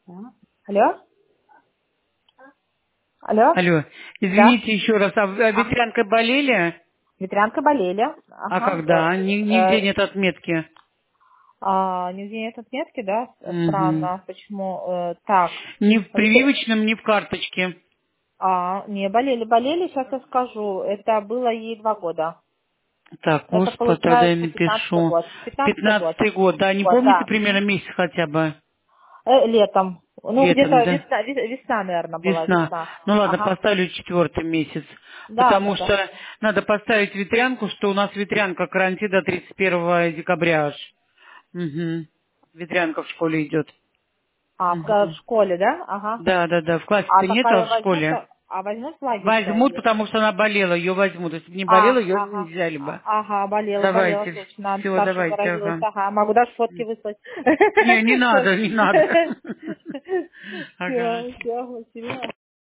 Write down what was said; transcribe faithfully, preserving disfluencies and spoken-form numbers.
Алло? Алло? Алло, Да? извините еще раз, а вы- а А, ветрянкой болели? ветрянкой болели. А Ага. когда? Ни- Э, Нигде э, нет отметки. а, нигде нет отметки, да? Мгм. Странно. Почему? Э, так. Ни в Ветр- прививочном, ни в карточке. А, не, болели, болели, сейчас я скажу. Это было ей два года. Так, Это господи, тогда я получается пятнадцатый напишу. год. Пятнадцатый год. Пятнадцатый год, да, не Вот, помните да. примерно месяц хотя бы? Э, летом. Ну, Летом, где-то да? весна, вес- весна, наверное, была, Весна. весна. Ну ладно, Ага. поставлю четвертый месяц. Да, да, Потому да. что надо поставить ветрянку, что у нас ветрянка карантин до тридцать первого декабря аж. Угу. Ветрянка в школе идет. А, в, ка- в Мгм. школе, да? Ага. Да, да, да. В А классе-то нет, а такая в школе. возьмут, а возьмут в лагерь-то Возьмут, или? потому что она болела, ее возьмут. Если бы не болела, А, ее ага, не взяли бы. а- ага, болела, болела, Давайте, точно, надо все, старшая давайте, заразилась, ага. ага, могу даже фотки выслать. Не, не надо, не надо. Ага. Все, все,